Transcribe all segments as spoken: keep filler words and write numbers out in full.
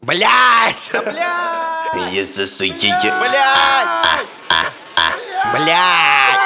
Блять! Да блять! Если суете... Блять! Блять!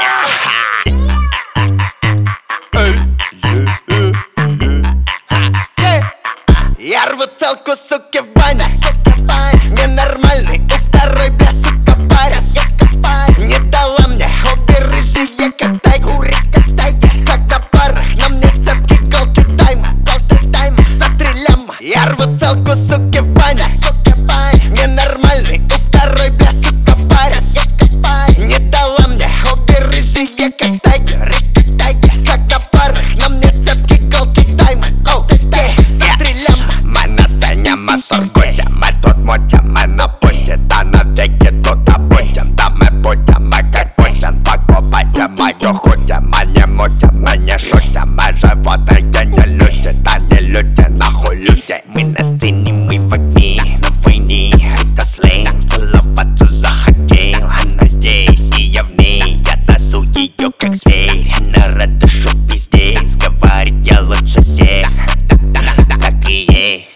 Я рву целку, суки, в бане. Ненормальный, у второй, бля, сука, парень. Не дала мне обе рыжие катай. Как на парах, на мне цепки голды тайма. За три ляма. Я рву целку, суки, в бане. Ненормальный, у второй, бля, сука, парень. Не дала мне обе рыжие катай. Как на парах, на мне цепки голды тайма. За три ляма. Мы на сцене, мы в Сургуте. Мы тут мутим, мы на пути. Да навеки тут будем. Да мы будем, мы как Путин. Покупайте мою хутим. Мы не мутим, мы не шутим. Мы животные, не люди. Да не люди, нахуй люди. Мы на сцене, мы в огне. На войне, это сленг. Целоваться захотел. Она здесь, и я в ней. Я сосу ее, как зверь. Она рада, шо пиздец. Говорит, я лучше всех. Так и есть.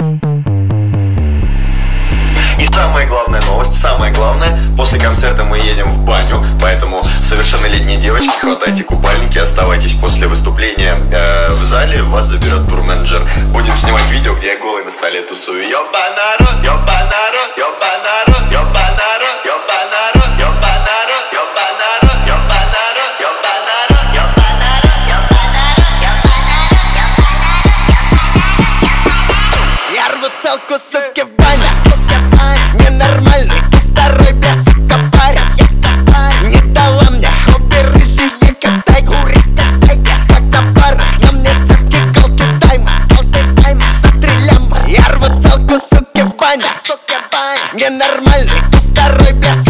И самая главная новость, самое главное, после концерта мы едем в баню, поэтому совершеннолетние девочки, хватайте купальники, оставайтесь после выступления э, в зале, вас заберет турменеджер. Будем снимать видео, где я голый на столе тусую. Ёбанаро, ёбанаро, ёбанаро, ёбанаро, ёбанаро, ёбанаро, ёбанаро, ёбанаро, ёбанаро, ёбанаро, Я рву целку, суки, в бане. Ненормальный, у второй, бля, сука, парень. Не дала мне обе рыжие катай. Как на парах, на мне цепки голды тайма. За три ляма. Я рву целку, суки, в бане. Ненормальный, у второй, бля,